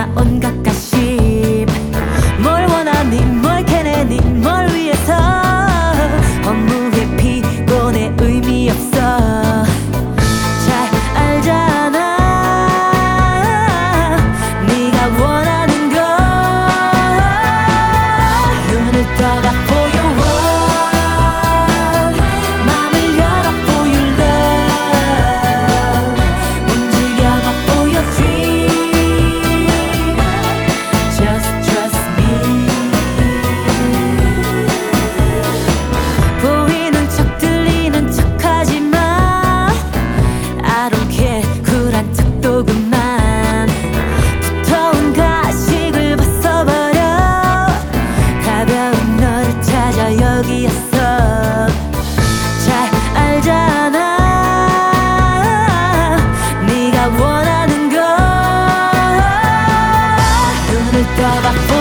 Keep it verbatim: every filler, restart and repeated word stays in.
온갖 가심 뭘 원하니 뭘 캐내니 뭘 위해서 허무해 피곤해 의미 없어 잘 알잖아 네가 원하는 걸 눈을 떠봐 for your world 맘을 열어 for your love 움직여봐 for your dream just trust me 보이는 척 들리는 척 하지마 I don't care 쿨한 척도 그만 두터운 가식을 벗어버려 가벼운 너를 찾아 여기였어 잘 알잖아 네가 원하는 걸 눈을 떠봐